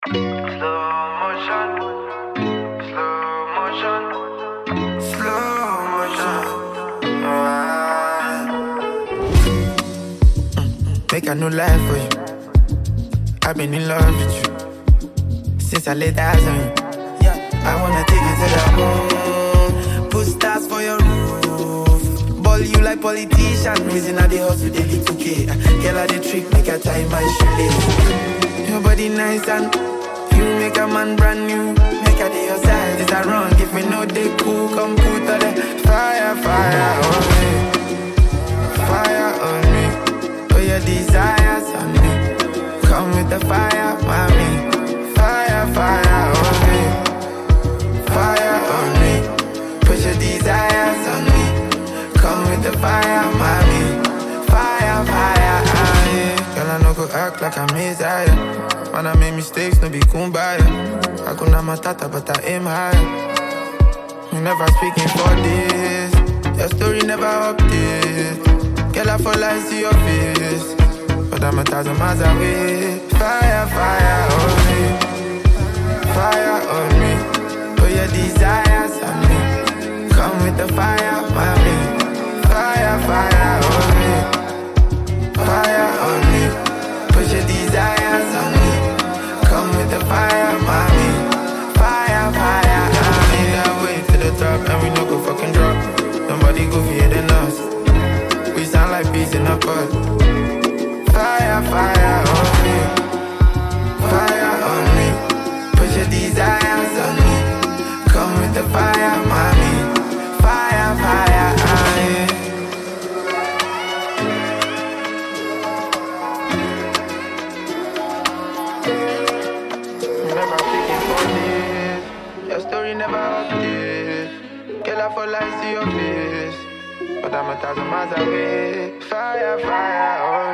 Slow motion, slow motion, slow motion. Make a new life for you. I've been in love with you since I laid eyes on you. Yeah, I wanna take you to the moon. Put stars for your roof. Ball you like politician. Reason I dey hustle daily 2K. Girl, I dey trick, make a tie my shoelace. Your body nice and you make a man brand new. Make a day your size. Is that wrong? If me know they cool, come put all the fire, fire on me. Fire on me. Put your desires on me. Come with the fire, mommy. Fire, fire on me. Fire on me. Put your desires on me. Come with the fire, mommy. Fire, fire on me. Girl, I no go act like I'm Messiah. Man, I make mistakes, no be kumbaya. Hakuna Matata, but I aim higher. You never speaking for this. Your story never updates. Girl, I fall like see your face. But I'm 1,000 miles away. Fire, fire on me. Fire on me. Put your desires on me. Come with the fire, mommy. Fire, fire on me. Fire on me. Put your desires on me. Come with the fire, mommy. Fire, fire on me. That way to the top and we no go fucking drop. Nobody go fear than us. We sound like peas in a pod. Fire, fire on me. Fire on me. Put your desires on me. Come with the fire, mommy. Fire, fire on me. Never speaking for this. Your story never updates. Girl, I fall like see your face. But I'm 1,000 miles away. Fire, fire on me.